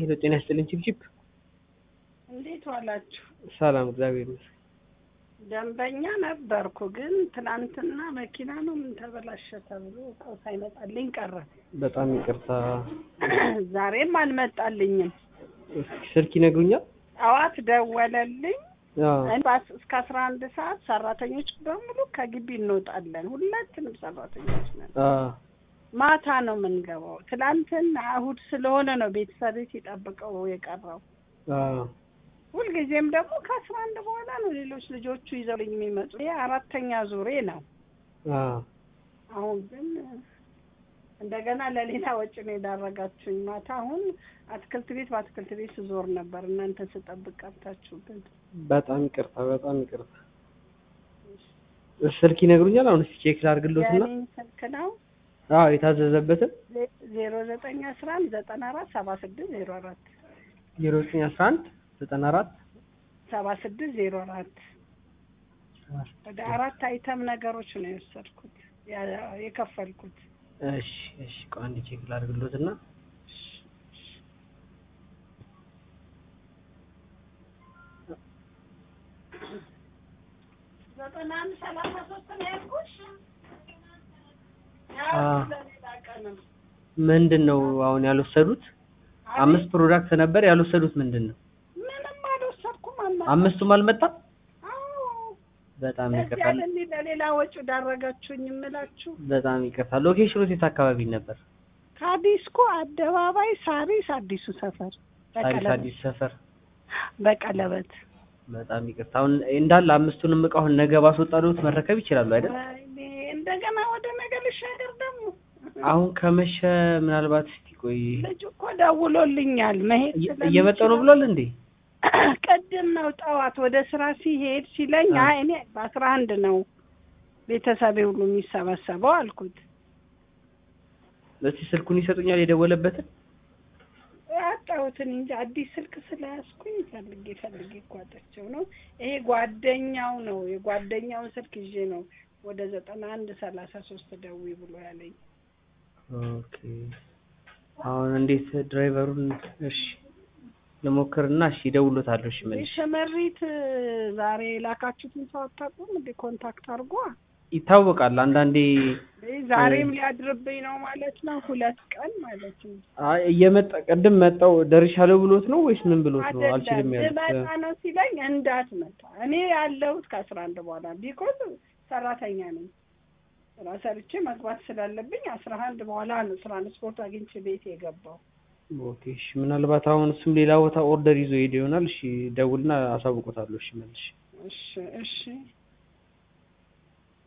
ሄሎ ጤና ይስጥልኝ ቺፕቺፕ። እንዴት ዋላችሁ? ሰላም እግዚአብሔር ይመስገን። ደንበኛ ነበርኩ ግን ትናንትና መኪና ነው ምን ተበላሸ ተብሎ እቃው ሳይመጣልኝ ቀረ። በጣም ይቅርታ። ዛሬም አልመጣልኝም። ስልክ ይነግሩኛል? ጠዋት ደወለልኝ። አዎ እስከ 11 ሰዓት ሰራተኞች በሙሉ ከግቢ እንወጣለን። ሁላችንም ሰራተኞች ነን። ማታ ነው የምንገባው። ትናንትና እሑድ ስለሆነ ነው ቤተሰብ ሲጠብቀው የቀረው። ሁልጊዜም ደግሞ ከ11 በኋላ ነው ሌሎች ልጆቹ ይዘውልኝ የሚመጡ። ይሄ አራተኛ ዙሬ ነው። አሁን ግን እንደገና ለሌላ ወጪ ነው የዳረጋችሁኝ። ማታ አሁን አትክልት ቤት ስዞር ነበር እናንተ ስጠብቅ ቀርታችሁብን። በጣም ይቅርታ። ስልክ ይነግሩኛል? አሁን እስኪ ቼክ ላድርግልዎትና። ስልክ ነው? አዎ የታዘዘበትን 0911 94 7604 0911 94 7604 ወደ 4 አይተም ነገሮች ነው የወሰድኩት የከፈልኩት። እሺ ቆይ አንዴ ቼክ ላድርግልዎትና። ምንድነው አሁን ያልወሰዱት? 5 ፕሮዳክት ነበር ያልወሰዱት ምንድነው? ምንም አልወሰድኩም። አምስቱም አልመጣም? በጣም ይቅርታ። ለሌላ ወጪ ዳረጋችሁኝ እምላችሁ። በጣም ይቅርታ። ሎኬሽኑ የት አካባቢ ነበር? ከዲስኮ አደባባይ ሳሪስ አዲሱ ሰፈር አዲስ ሰፈር በቀለበት። በጣም ይቅርታ። አሁን እንዳለ አምስቱንም እቃውን ነገ ባስወጣሉት መረከብ ይችላሉ አይደል? እንደገና ወደ ነገ ልሻገር ደግሞ አሁን ከመሸ ምናልባት እስቲ ቆይ። ልጅ እኮ ደውሎልኛል መሄድ እየመጣሁ ነው ብሏል እንዴ? ቀደም ነው ጠዋት ወደ ስራ ሲሄድ ሲለኝ አይ እኔ በ11 ነው ቤተሰቤ ሁሉ የሚሰበሰበው አልኩት። ለዚህ ስልኩን ይሰጡኛል የደወለበትን? አጣሁትን እንጂ አዲስ ስልክ ስለያዝኩኝ ፈልጌ ቋጥቼው ነው። ይሄ ጓደኛው ነው የጓደኛውን ስልክ ይዤ ነው ወደ 9133 ደውይ ብሎ ያለኝ። ኦኬ አሁን እንዴት ድራይቨሩን እሺ ለሞክርና እሺ ደውሎታል። እሺ መልሽ ሸመሪት ዛሬ ላካችሁትን ሰው አታውቁም እንዴ? ኮንታክት አድርጓ ይታወቃል። አንዳንዴ ዛሬም ሊያድርብኝ ነው ማለት ነው። 2 ቀን ማለት ነው። አይ እየመጣ ቀደም መጣው ደርሻለሁ ብሎት ነው ወይስ ምን ብሎት ነው? አልችልም ያለው መጣ ነው ሲለኝ እንዳትመጣ እኔ ያለሁት ከ11 በኋላ ቢኮዝ ሰራተኛ ነኝ። ራሰርቼ መግባት ስላለብኝ 11 በኋላ ነው ትራንስፖርት አግኝቼ ቤት የገባው። ኦኬ እሺ ምናልባት አሁን እሱም ሌላ ቦታ ኦርደር ይዞ ሄደ ይሆናል። እሺ ደውልና አሳውቆታለሁ። እሺ መልሽ። እሺ